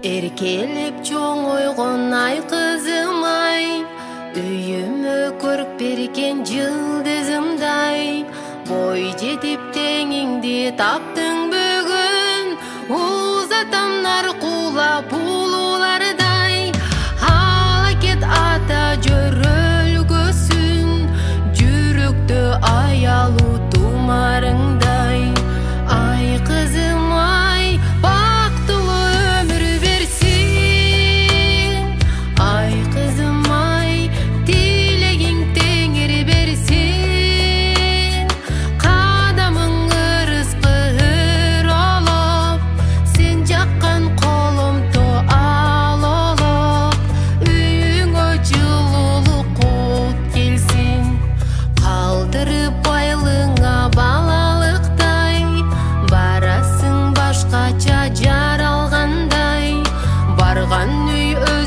Эркелеп чоңойгон ай кызым ай, үйүмө көрүп берген жылдызымдай. Бой жетип теңиңди таптың бүгүн, узатамдар кулап улуулардай. Ала кет ата жөрөлгөсүн, жүрөктө аялуу тумарыңдай. Ай кызым ай, бактылуу өмүр берсин. Ай кызым ай, тилегиң теңир берсин. Кадамың ырыскыр олоп, сен жаккан колумду алолоп, үйүңө жылуулук кут келсин. Калтырып байлыгыңа балалыктай, барасың башкача жаралгандай. Барган үй